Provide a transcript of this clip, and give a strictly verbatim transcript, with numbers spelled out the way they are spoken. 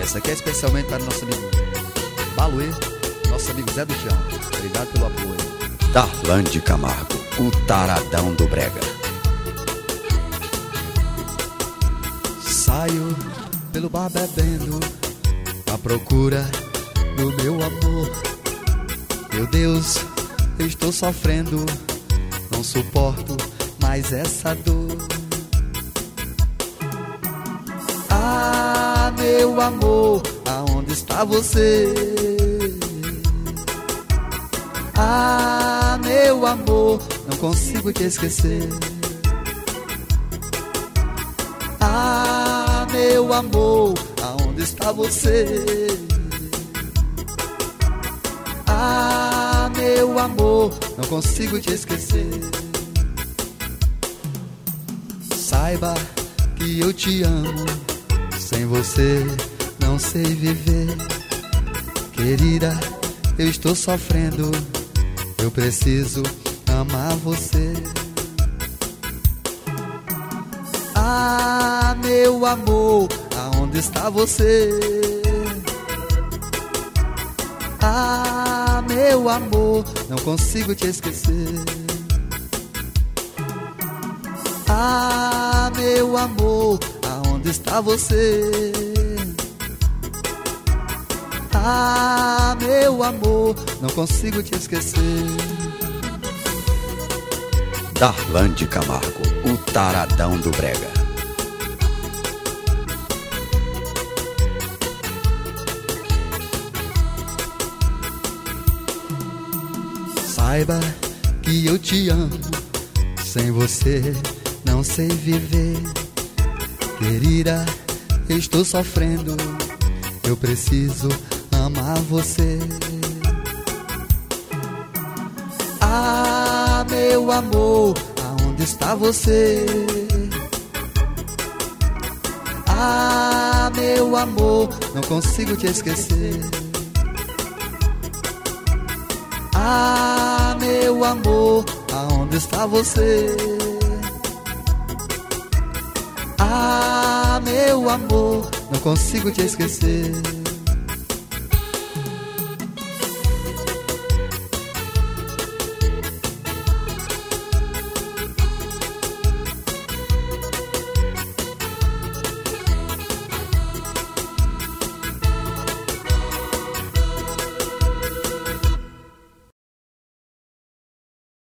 essa aqui é especialmente para o nosso amigo Baluê, nosso amigo Zé do Chão. Obrigado pelo apoio. Darlan de Camargo, o taradão do brega. Saio pelo bar bebendo, à procura do meu amor. Meu Deus, eu estou sofrendo, não suporto mais essa dor. Ah, meu amor, aonde está você? Ah, meu amor, não consigo te esquecer. Ah, meu amor, aonde está você? Ah, meu amor, não consigo te esquecer. Saiba que eu te amo, sem você não sei viver. Querida, eu estou sofrendo, eu preciso amar você. Ah, meu amor, aonde está você? Ah, meu amor, não consigo te esquecer. Ah, meu amor, aonde está você? Ah, meu amor, não consigo te esquecer. Darlan de Camargo, o taradão do brega. Saiba que eu te amo, sem você não sei viver. Querida, eu estou sofrendo, eu preciso amar você. Ah, meu amor, aonde está você? Ah, meu amor, não consigo te esquecer. Ah, meu amor, aonde está você? Ah, meu amor, não consigo te esquecer.